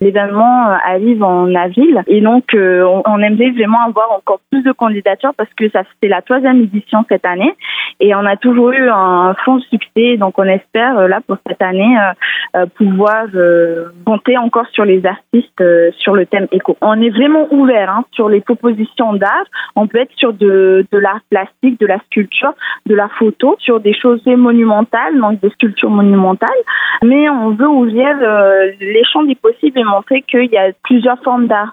L'événement arrive en avril et donc on aimerait vraiment avoir encore plus de candidatures parce que ça c'est la 3e édition cette année et on a toujours eu un franc succès. Donc on espère là pour cette année pouvoir compter encore sur les artistes sur le thème éco. On est vraiment ouvert sur les propositions d'art. On peut être sur de l'art plastique, de la sculpture, de la photo, sur des choses monumentales, donc des sculptures monumentales. Mais on veut ouvrir les champs des possibles et montrer qu'il y a plusieurs formes d'art.